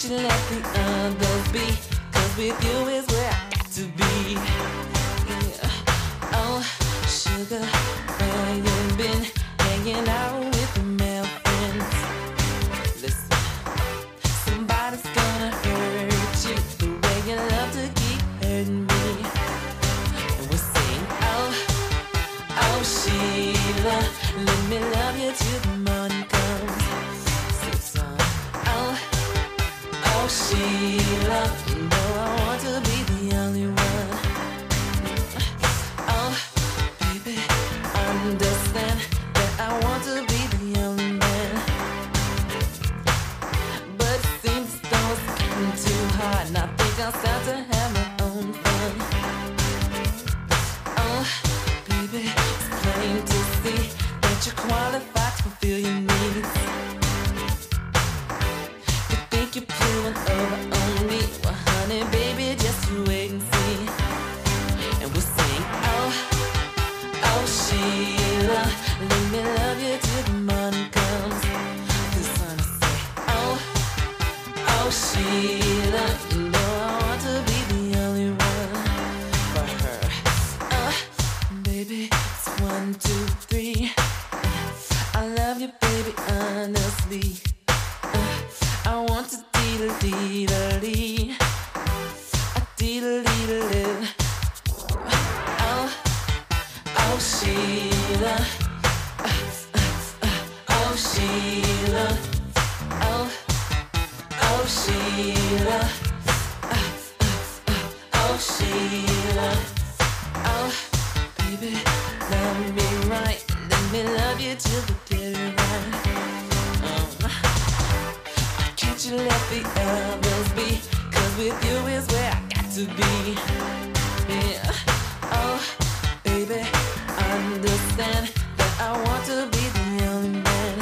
can't you let the others be? 'Cause with you is where I got to be. Yeah. Oh, sugar, where you been? Hanging out with the male friends. Listen, somebody's gonna hurt you the way you love to keep hurting me. And we sing, oh, Sheila, let me love you till the morning comes. Sing song, oh, Sheila, you know I want to be the only one. Oh, baby, understand that I want to be the only man. But it seems as though it's getting too hard, and I think I'll start to have my own fun. Oh, baby, it's plain to see that you're qualified to fulfill your needs. You think you're pulling over on me? Well, honey, baby, just you wait and see. And we'll sing, oh, Sheila, let me love you till the morning comes. The sun will say, oh, Sheila, you know I want to be the only one for her. Baby, it's 1, 2, 3. I love you, baby, honestly. I want to dee-da-dee-da-dee. A dee-da-dee-da-dee. Oh, Sheila. Oh, Sheila. Oh, Sheila. Oh, Sheila. Oh, baby, love me right. Let me love you till the get it right. Can't you let the others be? 'Cause with you is where I got to be. Yeah. Oh, baby, understand that I want to be the only man.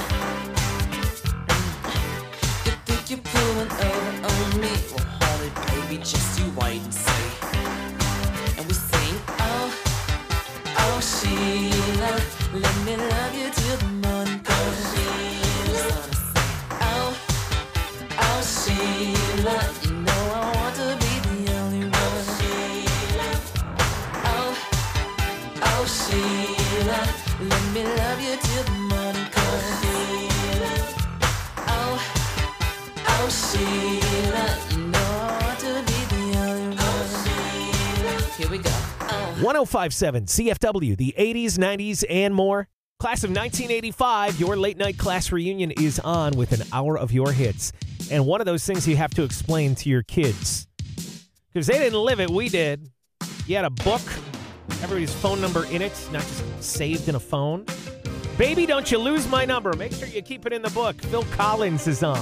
You think you're pulling over on me? Well, honey, baby, just you wait and see. And we sing, oh, Sheila, let me love you till the morning comes. Oh, Sheila, you know I want to be the only one. Oh, Sheila, let me love you till the morning comes. Oh, Sheila, you know I want to be the only one. Here we go. 1057 CFW, the 80s, 90s, and more. Class of 1985, your late night class reunion is on with an hour of your hits. And one of those things you have to explain to your kids, because they didn't live it, we did. You had a book, everybody's phone number in it, not just saved in a phone. Baby, don't you lose my number. Make sure you keep it in the book. Phil Collins is on.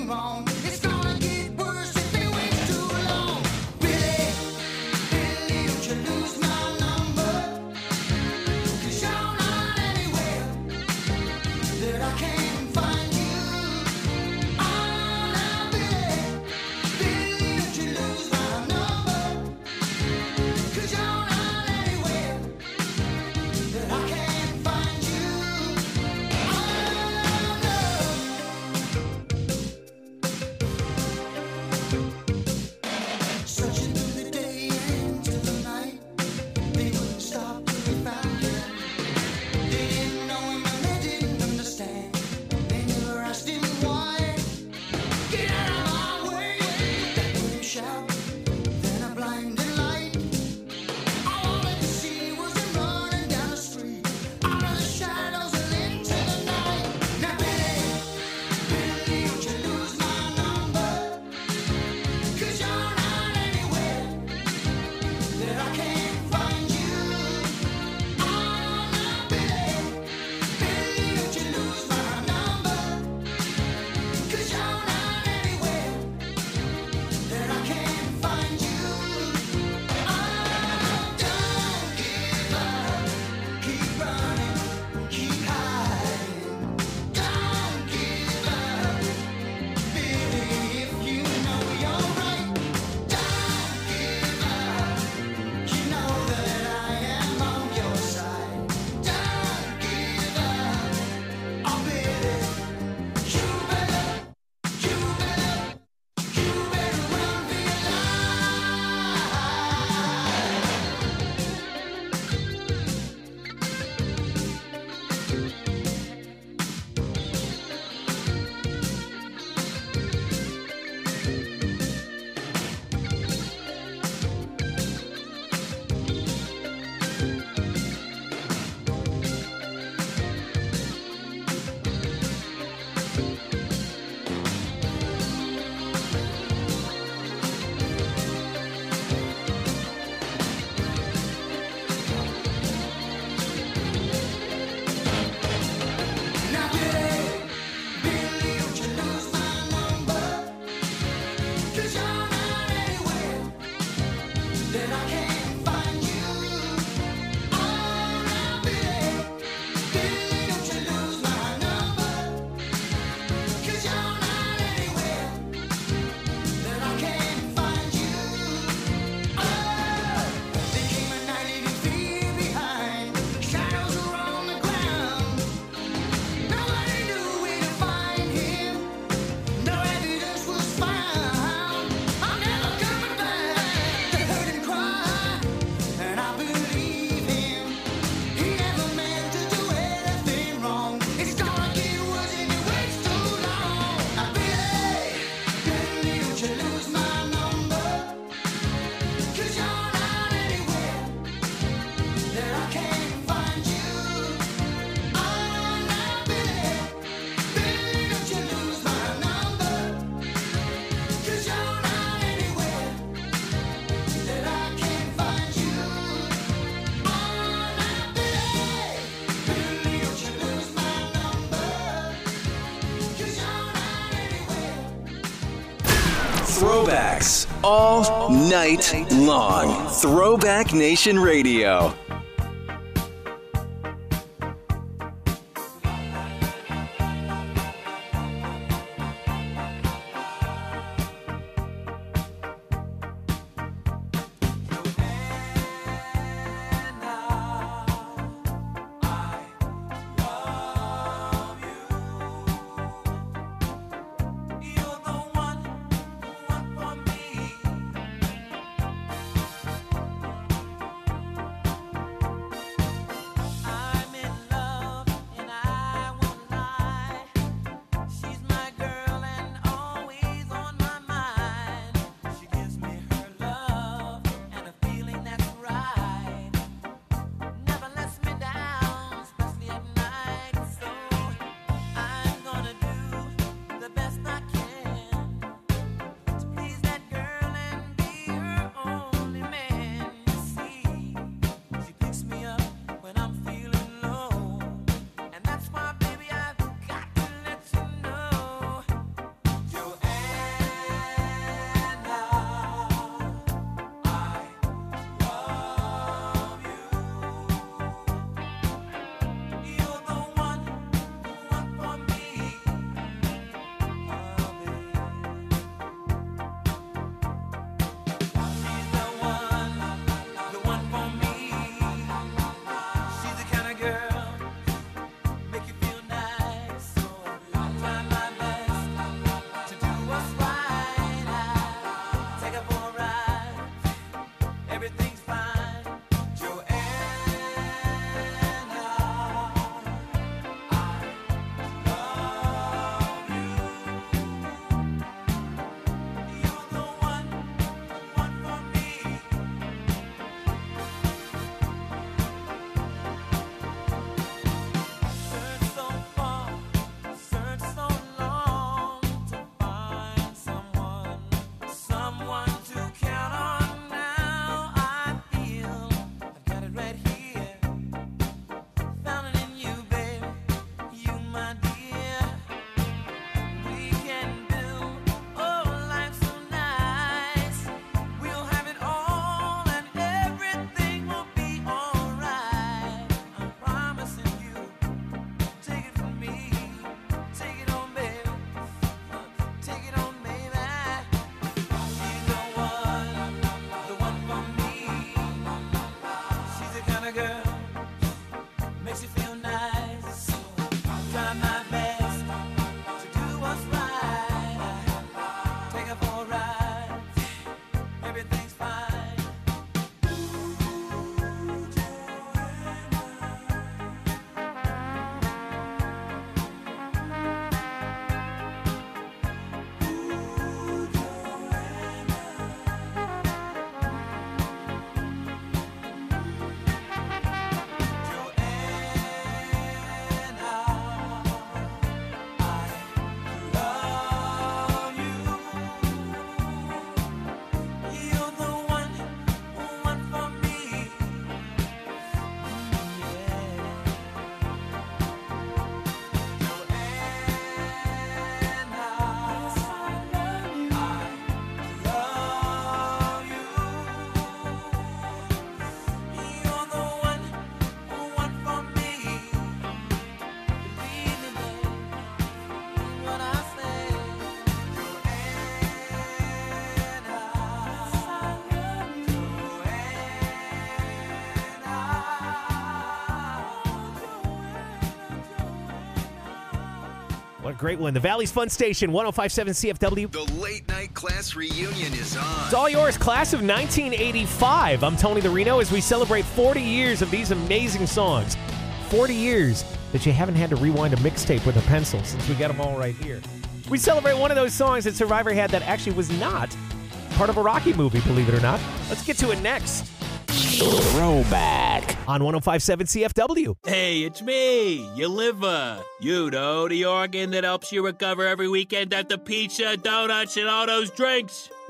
It's gonna get worse if it waits too long. Really, Throwbacks all night long. Throwback Nation Radio. What a great one. The Valley's Fun Station, 105.7 CFW. The late night class reunion is on. It's all yours, class of 1985. I'm Tony the Reno as we celebrate 40 years of these amazing songs. 40 years that you haven't had to rewind a mixtape with a pencil since we got them all right here. We celebrate one of those songs that Survivor had that actually was not part of a Rocky movie, believe it or not. Let's get to it next. Throwback on 105.7 CFW. Hey, it's me, your liver. You know, the organ that helps you recover every weekend after pizza, donuts, and all those drinks.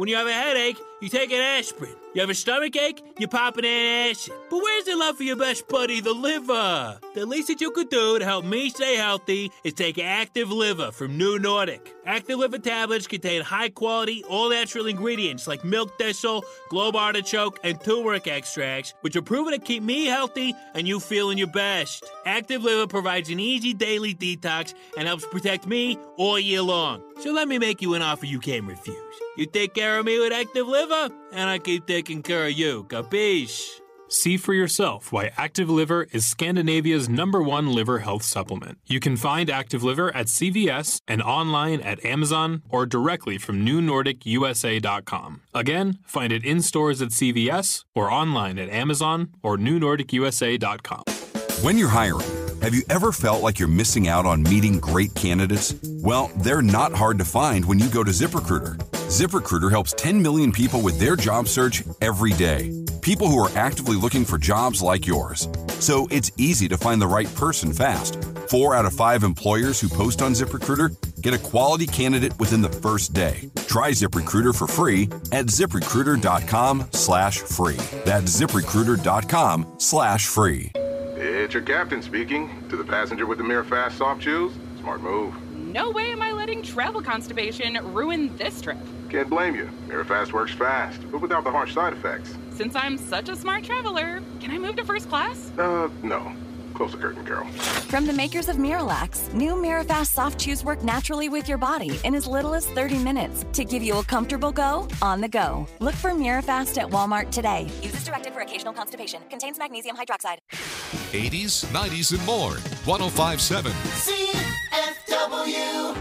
When you have a headache, you take an aspirin. You have a stomach ache, you pop an antacid. But where's the love for your best buddy, the liver? The least that you could do to help me stay healthy is take Active Liver from New Nordic. Active Liver tablets contain high-quality, all-natural ingredients like milk thistle, globe artichoke, and turmeric extracts, which are proven to keep me healthy and you feeling your best. Active Liver provides an easy daily detox and helps protect me all year long. So let me make you an offer you can't refuse. You take care of me with Active Liver, and I keep taking care of you. Capiche? See for yourself why Active Liver is Scandinavia's #1 liver health supplement. You can find Active Liver at CVS and online at Amazon or directly from NewNordicUSA.com. Again, find it in stores at CVS or online at Amazon or NewNordicUSA.com. When you're hiring, have you ever felt like you're missing out on meeting great candidates? Well, they're not hard to find when you go to ZipRecruiter. ZipRecruiter helps 10 million people with their job search every day. People who are actively looking for jobs like yours. So it's easy to find the right person fast. 4 out of 5 employers who post on ZipRecruiter get a quality candidate within the first day. Try ZipRecruiter for free at ZipRecruiter.com/free. That's ZipRecruiter.com/free. It's your captain speaking. To the passenger with the Mirror Fast soft chews, smart move. No way am I letting travel constipation ruin this trip. Can't blame you. Mirror Fast works fast, but without the harsh side effects. Since I'm such a smart traveler, can I move to first class? No. Close the curtain, Carol. From the makers of Miralax, new Mirafast soft chews work naturally with your body in as little as 30 minutes to give you a comfortable go on the go. Look for Mirafast at Walmart today. Use as directed for occasional constipation. Contains magnesium hydroxide. 80s, 90s, and more. 105.7 CFW.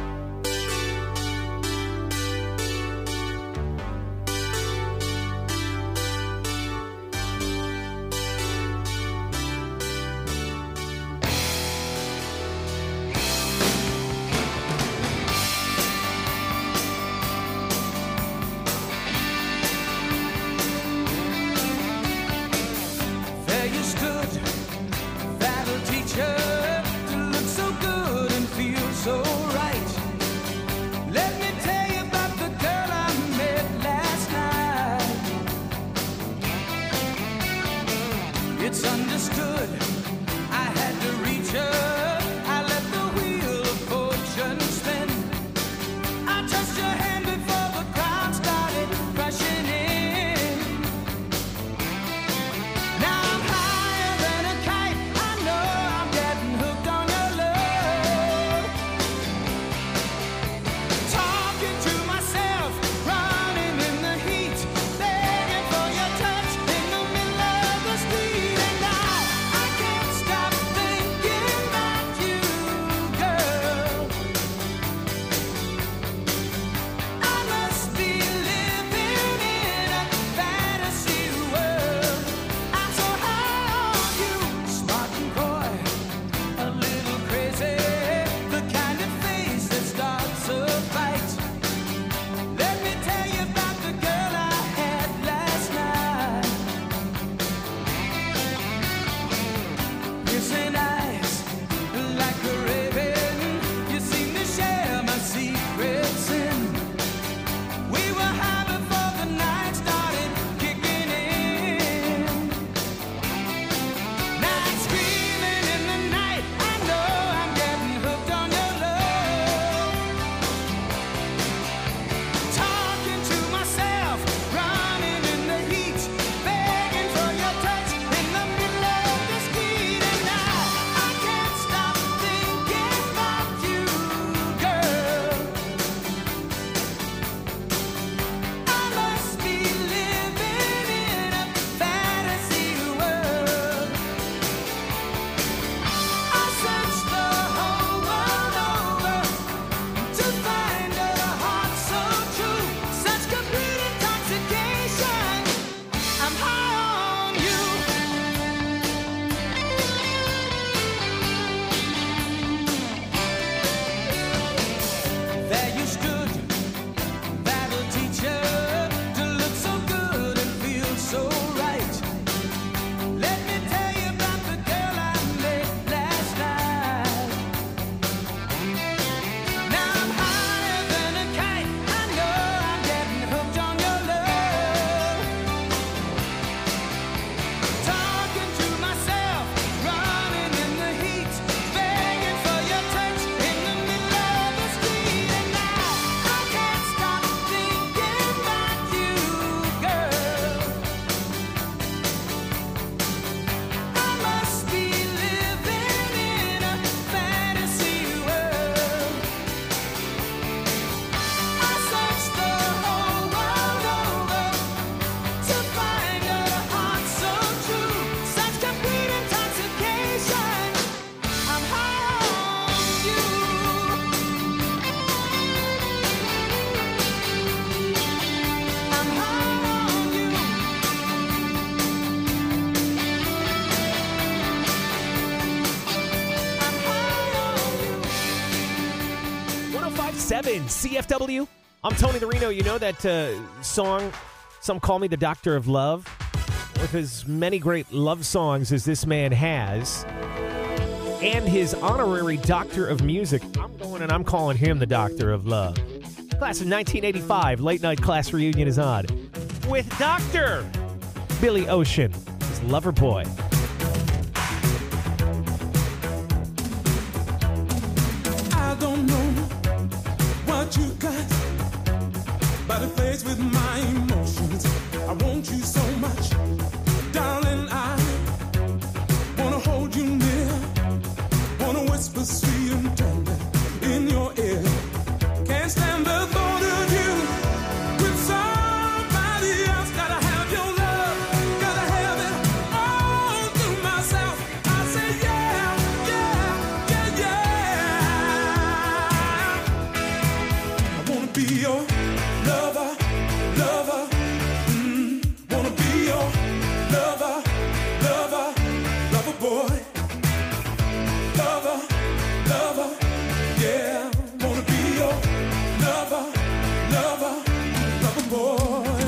105.7 CFW. I'm Tony the Reno. You know that song, Some Call Me the Doctor of Love? With as many great love songs as this man has, and his honorary Doctor of Music, I'm going and I'm calling him the Doctor of Love. Class of 1985, Late Night Class Reunion is on with Dr. Billy Ocean, his lover boy. I don't know what you got, but it plays with my emotions. I want you so much, darling. I wanna hold you near, wanna whisper sweet and tender in your ear. Can't stand the thought of you with somebody else. Gotta have your love, gotta have it all to myself. I say yeah, yeah, yeah, yeah. I wanna be your lover, lover. Wanna be your lover, lover, lover boy. Lover, lover, yeah. Wanna be your lover, lover, lover boy.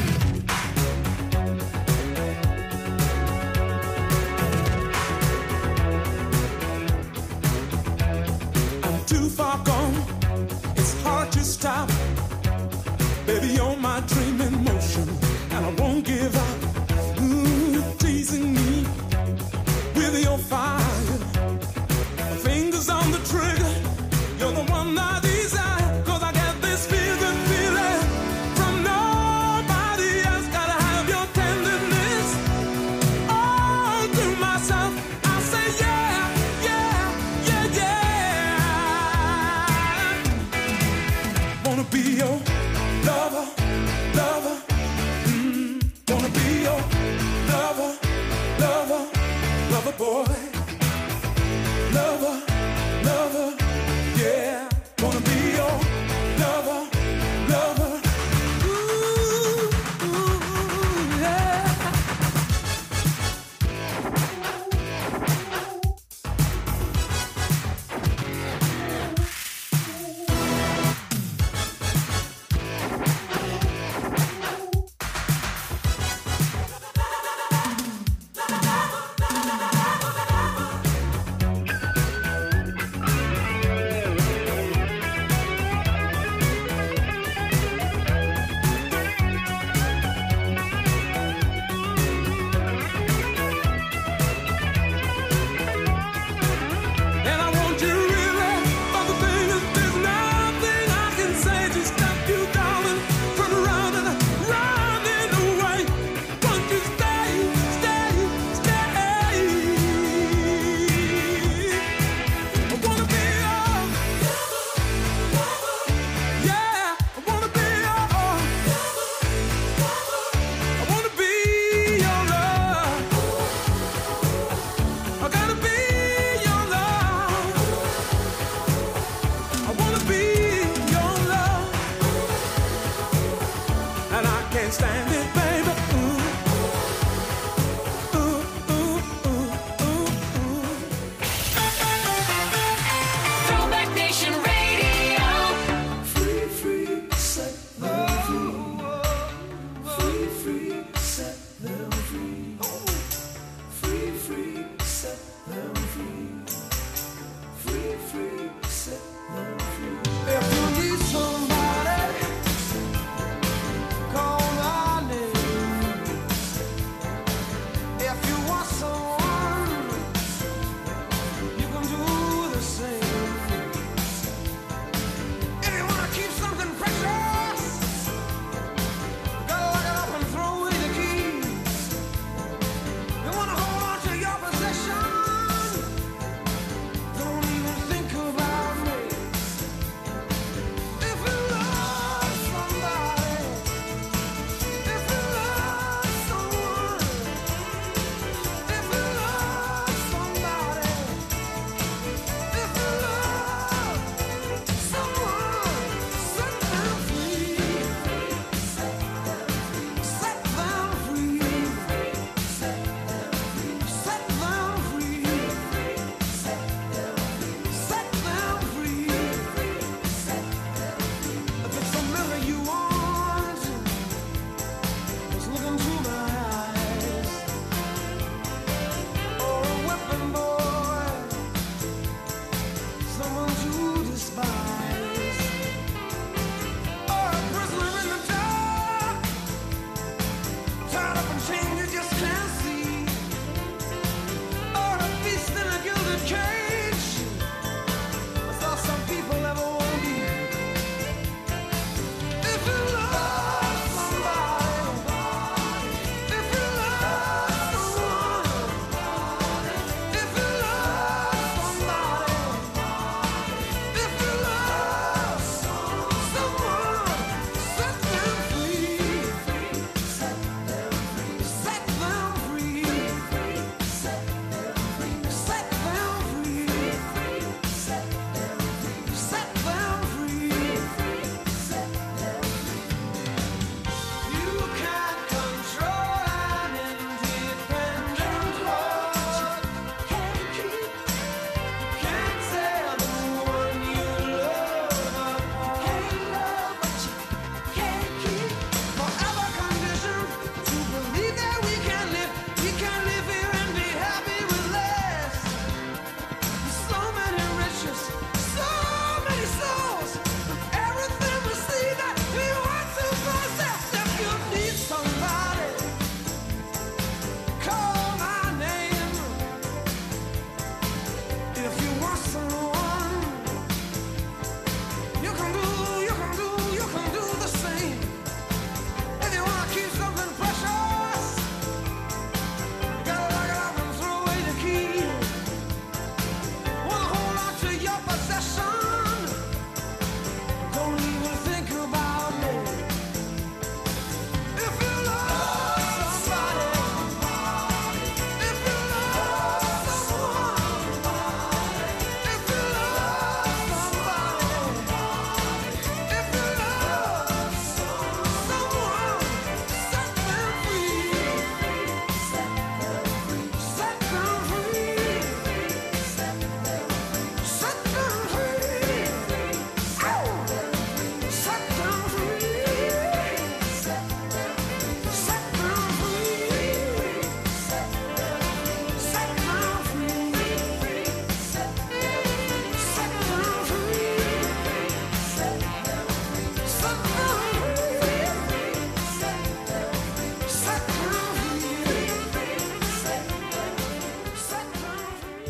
I'm too far gone, it's hard to stop. Baby, you're my dream in motion, and I won't give up. Teasing me with your fire. My fingers on the trigger, you're the one I desire. 'Cause I got this feeling from nobody else. Gotta have your tenderness all to myself. I say yeah, yeah, yeah, yeah.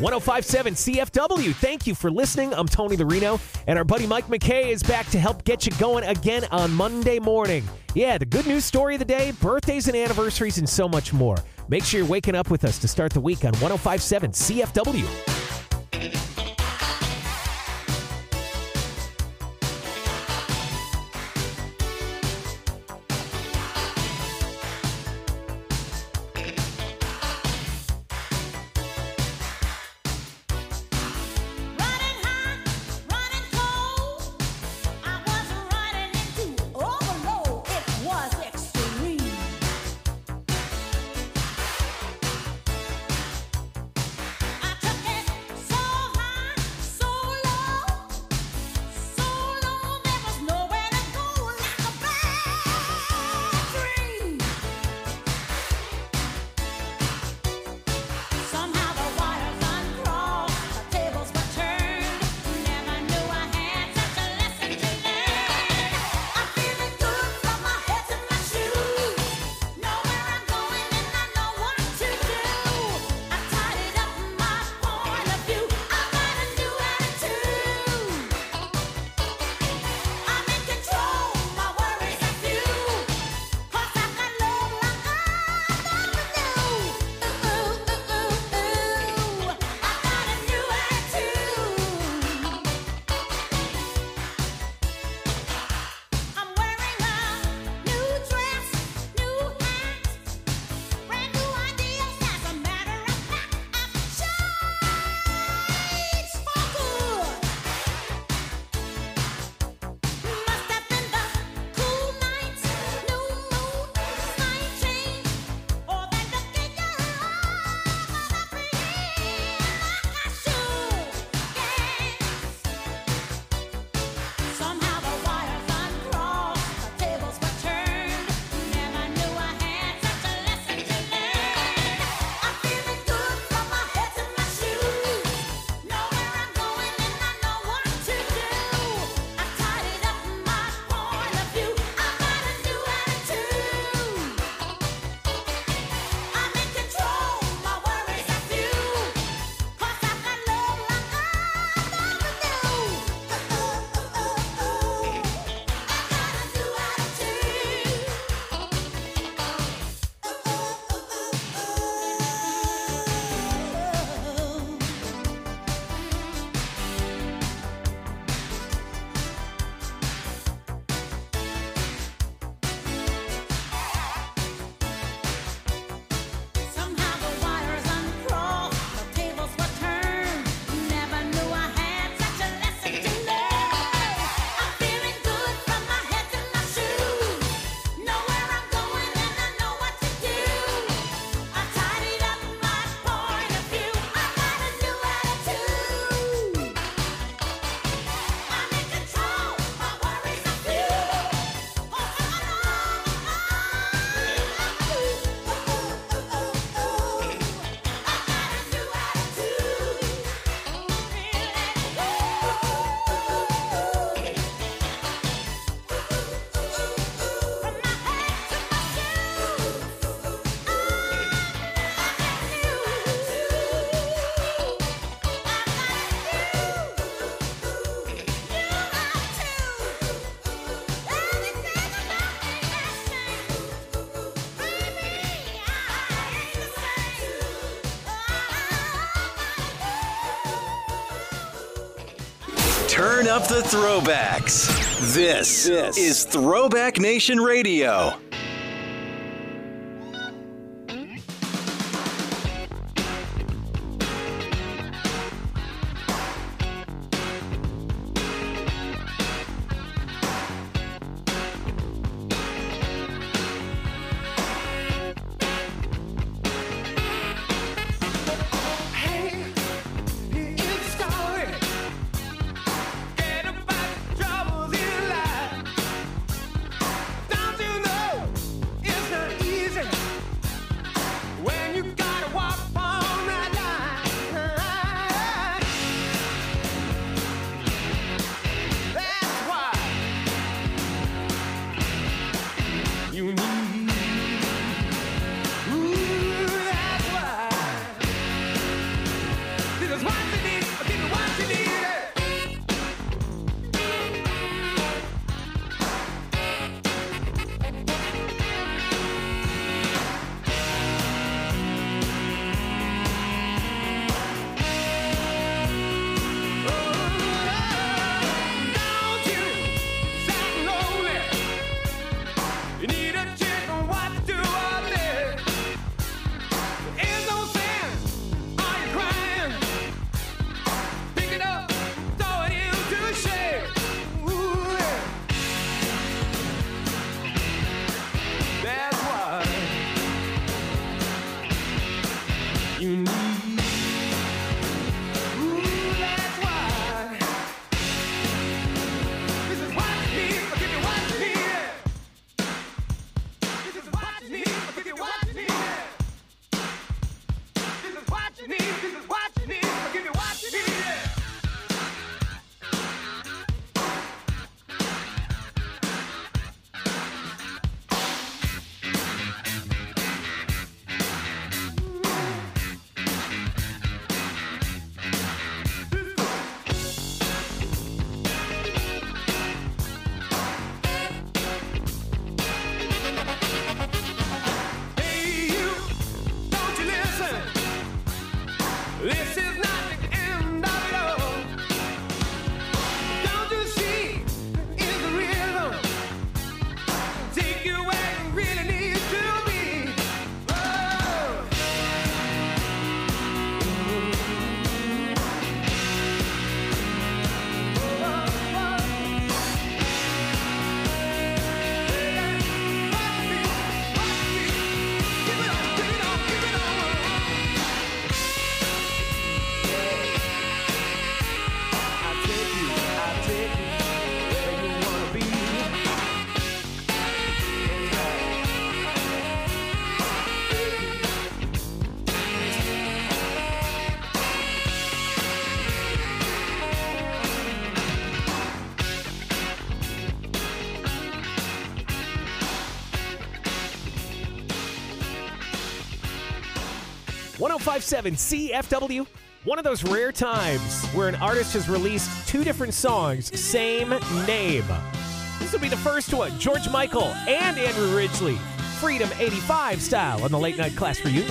1057 CFW. Thank you for listening. I'm Tony the Reno, and our buddy Mike McKay is back to help get you going again on Monday morning. Yeah, the good news story of the day, birthdays and anniversaries, and so much more. Make sure you're waking up with us to start the week on 1057 CFW. Turn up the throwbacks. This is Throwback Nation Radio. Get about troubles in life. Don't you know? This is not the end of it all. Don't you see, it's the rhythm. Take you where you really need to be. Oh. .507 CFW. One of those rare times where an artist has released two different songs, same name. This will be the first one. George Michael and Andrew Ridgeley. Freedom 85 style on the Late Night Class Reunion.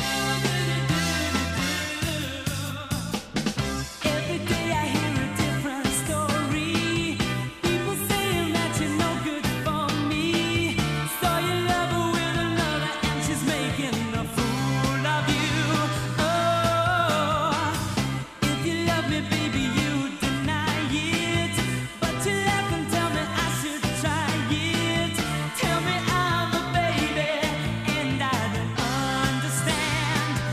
Tell me I'm a baby and I don't understand.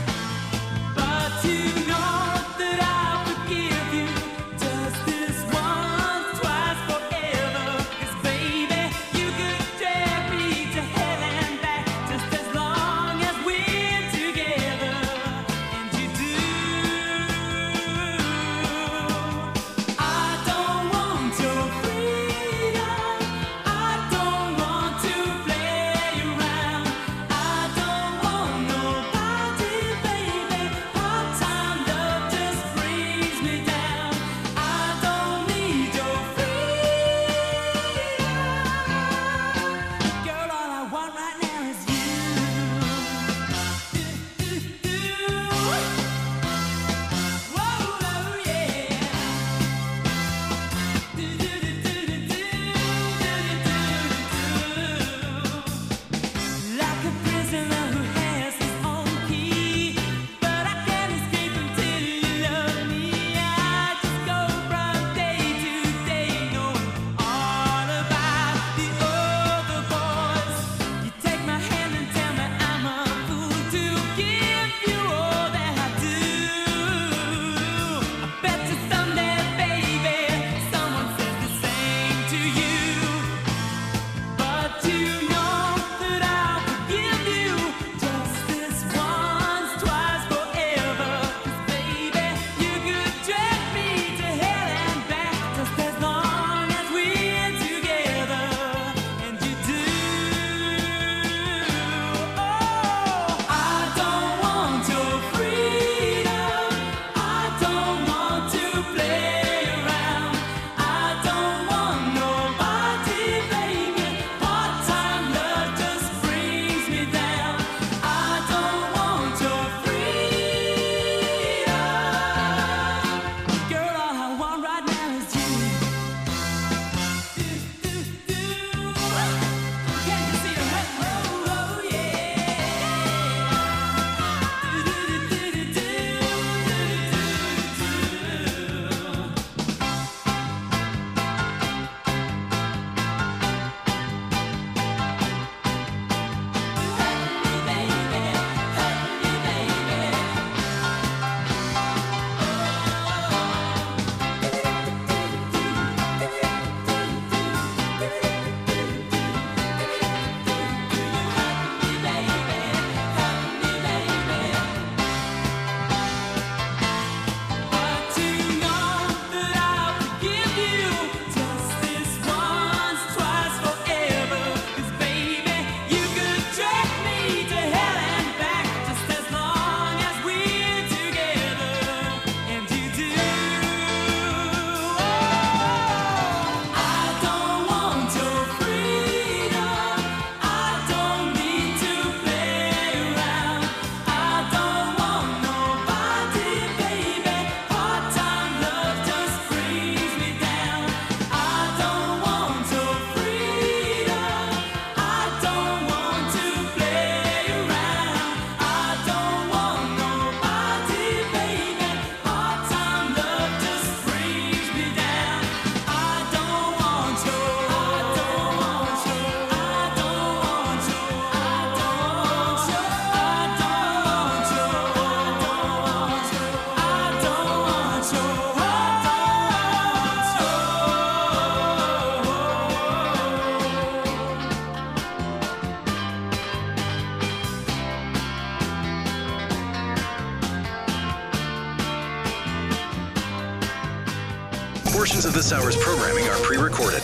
Portions of this hour's programming are pre-recorded.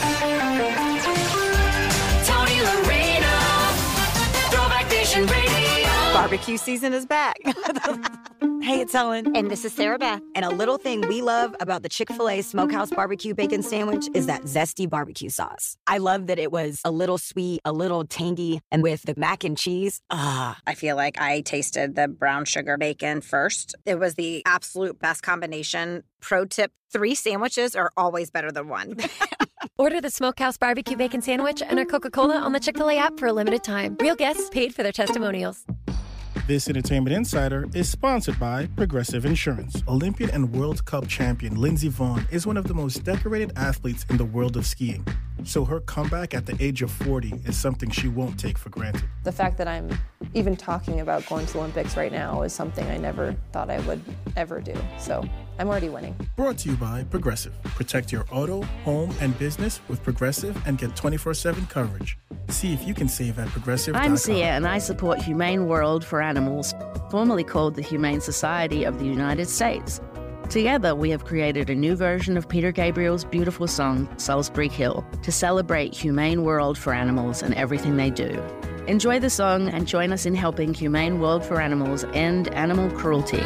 Tony Loreno, Throwback Nation Radio. Barbecue season is back. Hey, it's Helen. And this is Sarah Beth. And a little thing we love about the Chick-fil-A Smokehouse Barbecue Bacon Sandwich is that zesty barbecue sauce. I love that it was a little sweet, a little tangy, and with the mac and cheese, I feel like I tasted the brown sugar bacon first. It was the absolute best combination. Pro tip, 3 sandwiches are always better than 1. Order the Smokehouse Barbecue Bacon Sandwich and our Coca-Cola on the Chick-fil-A app for a limited time. Real guests paid for their testimonials. This Entertainment Insider is sponsored by Progressive Insurance. Olympian and World Cup champion Lindsey Vonn is one of the most decorated athletes in the world of skiing. So her comeback at the age of 40 is something she won't take for granted. The fact that I'm even talking about going to the Olympics right now is something I never thought I would ever do. So I'm already winning. Brought to you by Progressive. Protect your auto, home, and business with Progressive and get 24/7 coverage. See if you can save at Progressive.com. I'm Sia, and I support Humane World for Animals, formerly called the Humane Society of the United States. Together, we have created a new version of Peter Gabriel's beautiful song, Salisbury Hill, to celebrate Humane World for Animals and everything they do. Enjoy the song and join us in helping Humane World for Animals end animal cruelty.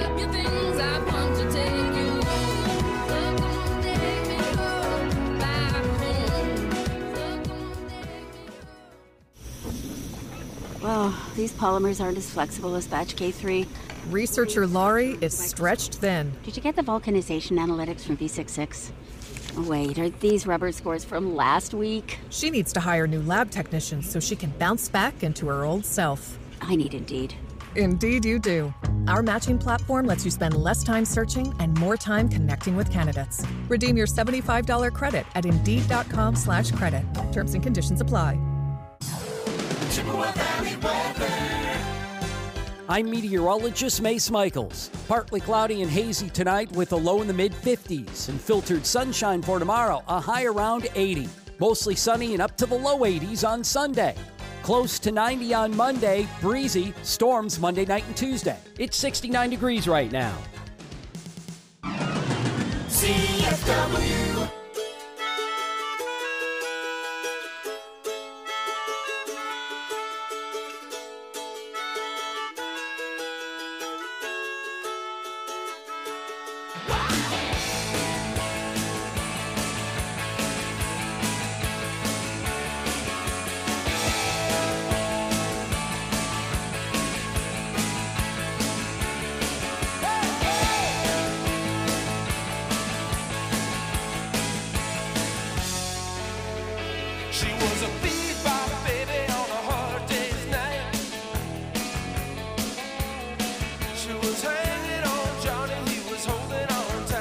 Well, these polymers aren't as flexible as batch K3. Researcher Laurie is stretched thin. Did you get the vulcanization analytics from V66? Oh, wait, are these rubber scores from last week? She needs to hire new lab technicians so she can bounce back into her old self. I need Indeed. Indeed you do. Our matching platform lets you spend less time searching and more time connecting with candidates. Redeem your $75 credit at Indeed.com/credit. Terms and conditions apply. Chippewa Valley weather. I'm meteorologist Mace Michaels. Partly cloudy and hazy tonight with a low in the mid-50s and filtered sunshine for tomorrow, a high around 80. Mostly sunny and up to the low 80s on Sunday. Close to 90 on Monday, breezy, storms Monday night and Tuesday. It's 69 degrees right now. CFW. She was hanging on Johnny, he was holding on tight.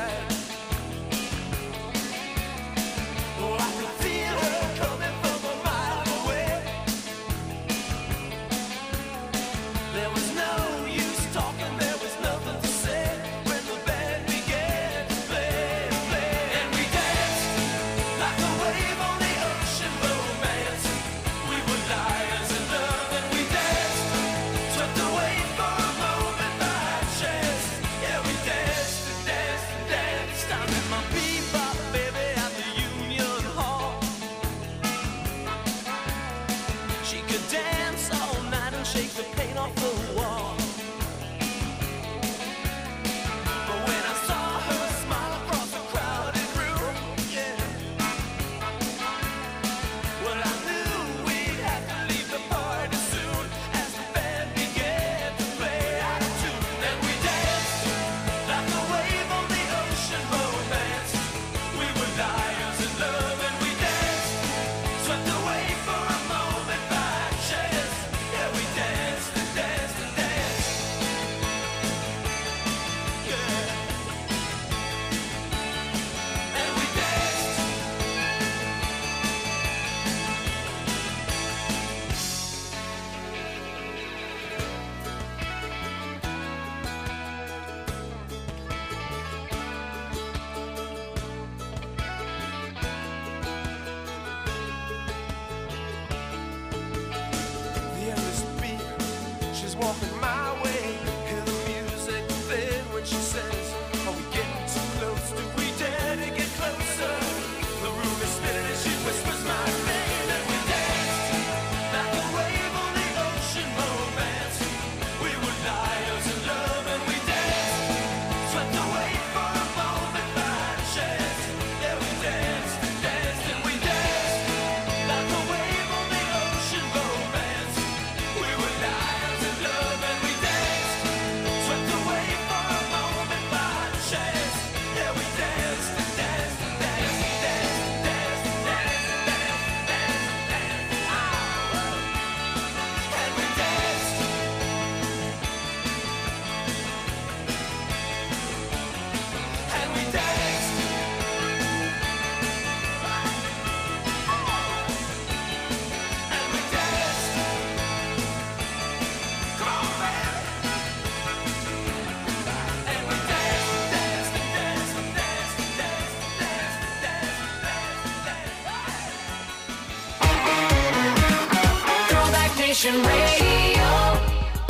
Nation Radio.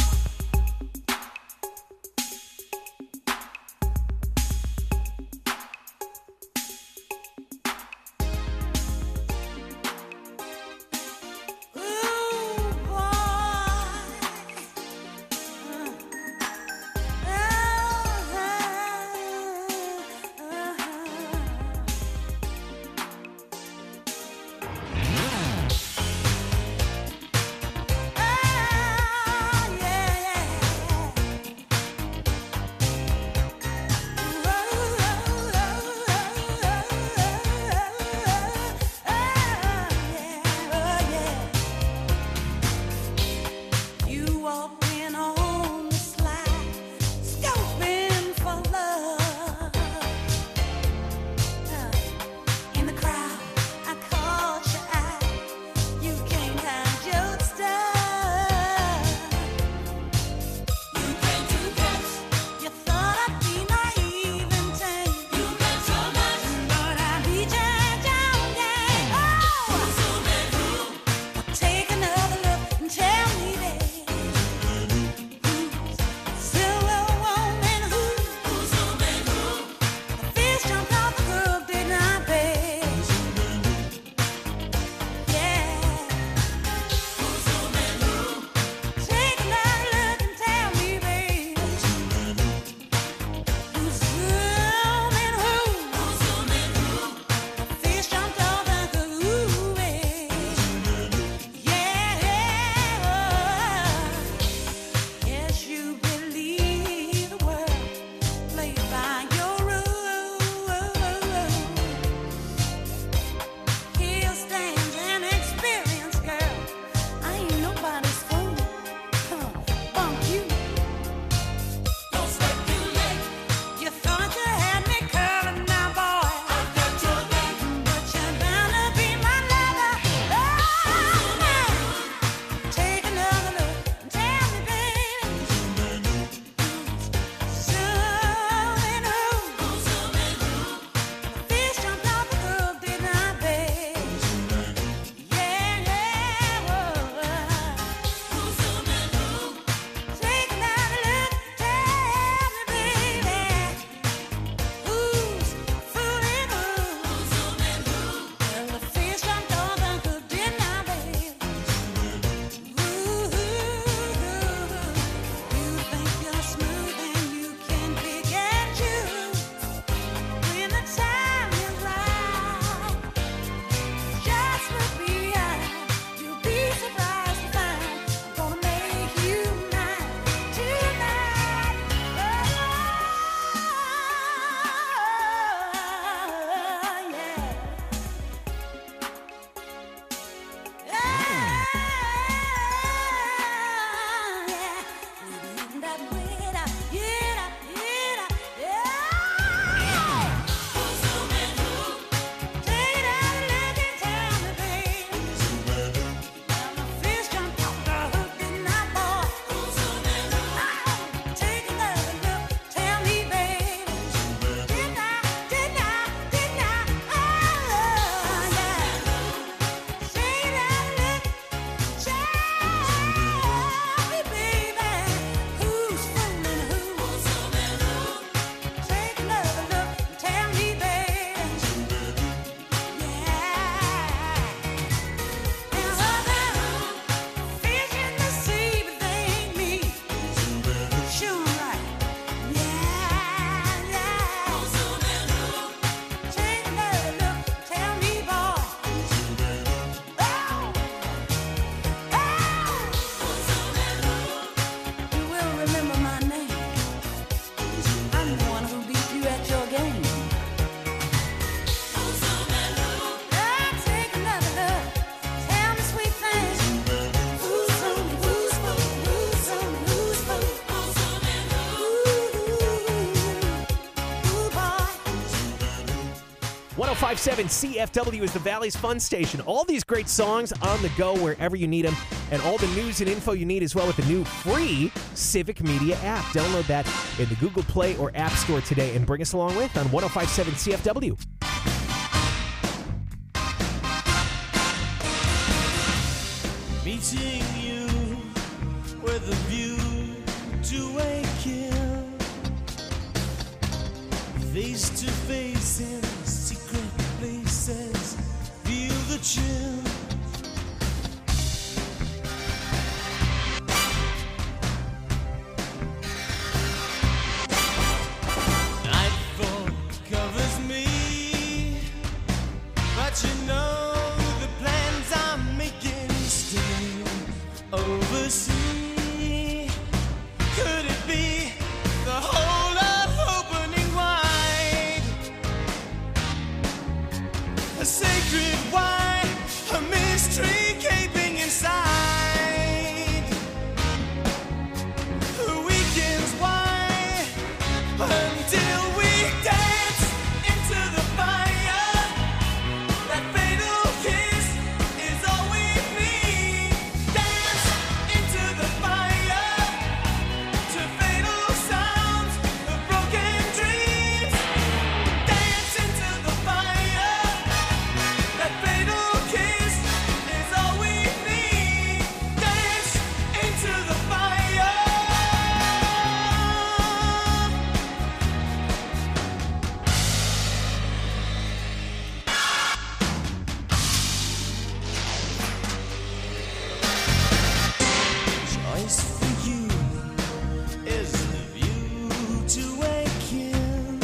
.105.7 CFW is the Valley's fun station. All these great songs on the go wherever you need them, and all the news and info you need as well with the new free Civic Media app. Download that in the Google Play or App Store today and bring us along with on .105.7 CFW. Meeting you with a view to a kill. Face to face in secret places, feel the chill. Nightfall covers me, but you know the plans I'm making still oversee. Could it be the whole of opening wide? A sacred wine, a mystery gaping inside. The weekend's why until we dance into the fire. That fatal kiss is all we need. Dance into the fire to fatal sounds of broken dreams. Dance into the fire. That fatal kiss is all we need. Dance into the fire. Choice for you is the view to a kill.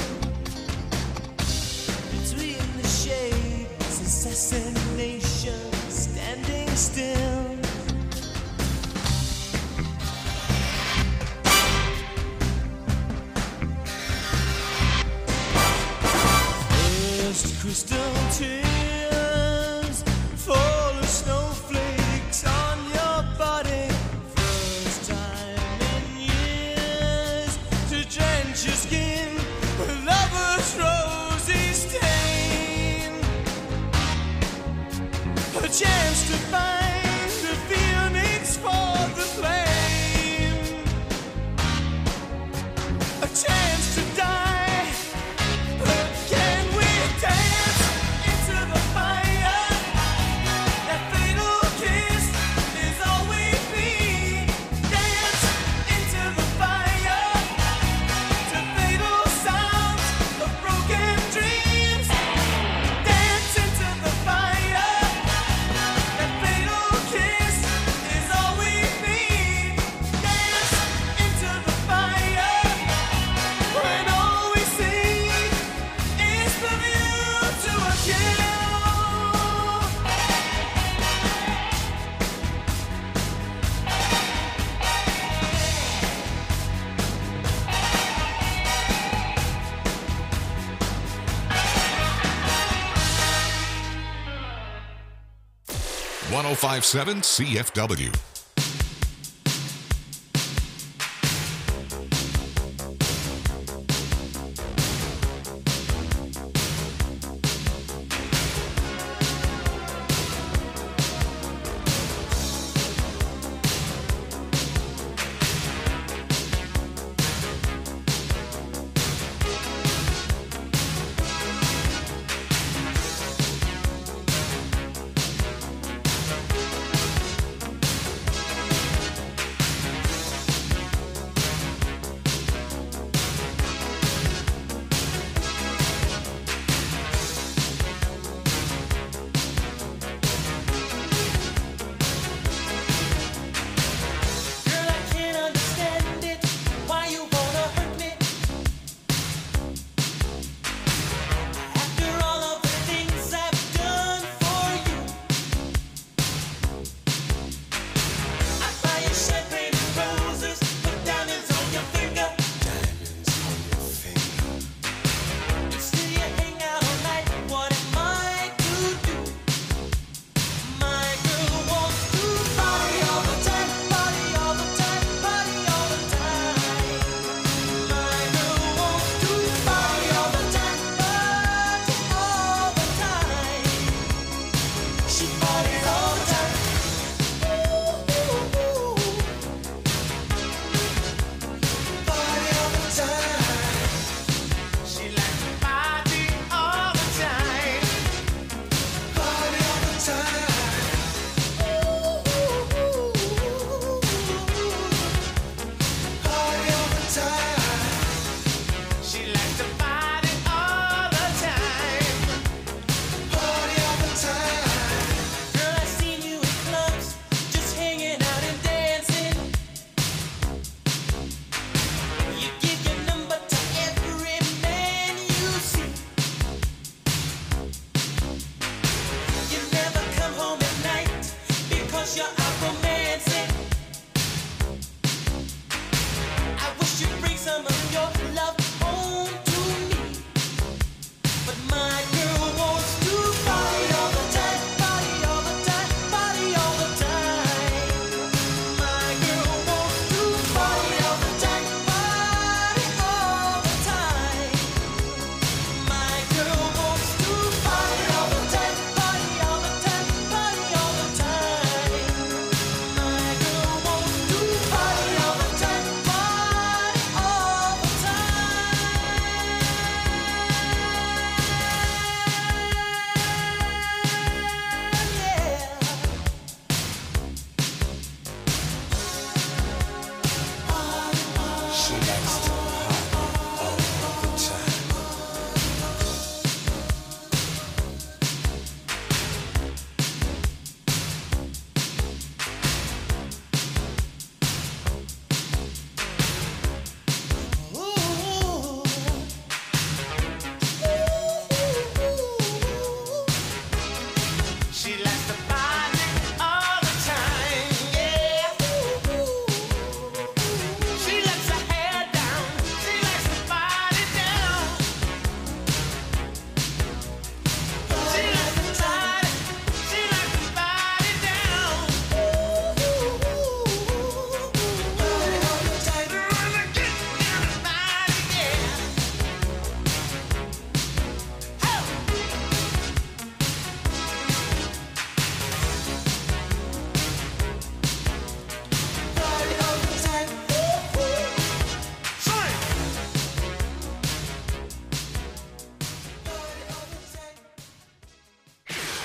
Between the shades, assassination standing still. First crystal tears fall as snowflakes on your body. First time in years to drench your skin with lover's rosy stain. A chance to find the phoenix for the flame. A chance to die, but can we dance into the fire? That fatal kiss is all we need. Dance into the fire to fatal sounds of broken dreams. Dance into the fire. That fatal kiss is all we need. Dance into the fire when all we see is the view to a kill. 1057 CFW.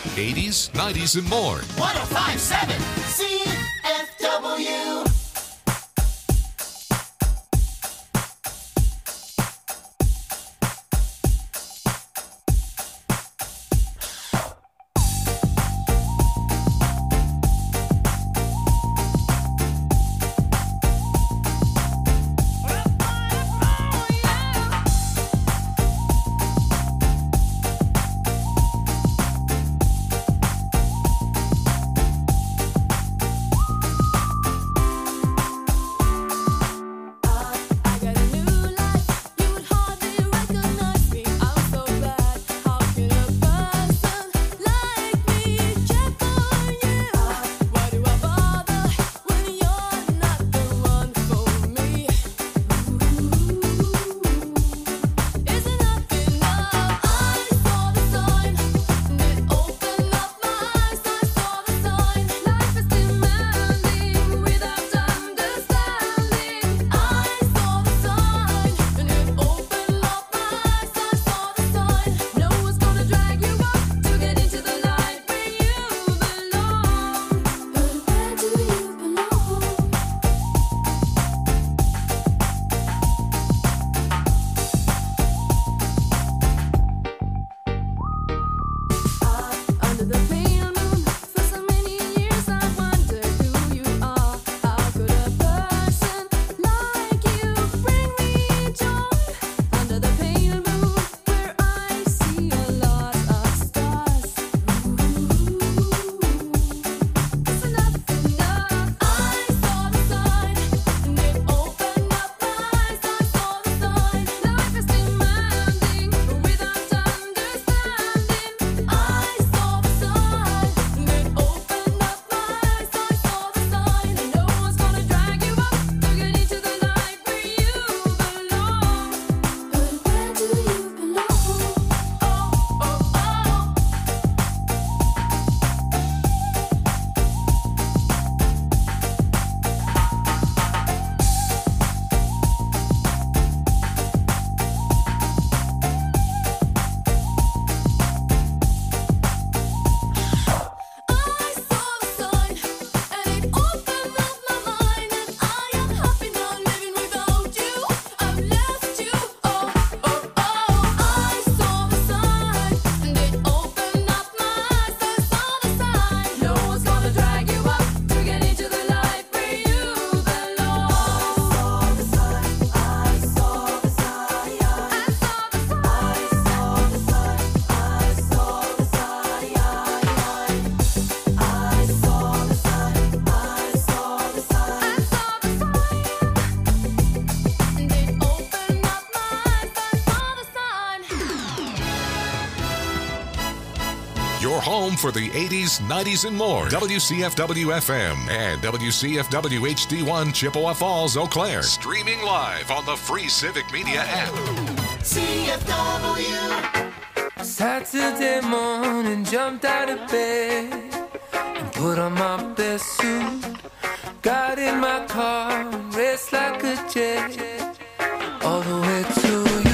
80s, 90s, and more. 105.7 CFW. Your home for the 80s, 90s, and more. WCFW-FM and WCFW HD1 Chippewa Falls, Eau Claire. Streaming live on the free Civic Media app. CFW. Saturday morning, jumped out of bed and put on my best suit. Got in my car and raced like a jet all the way to you.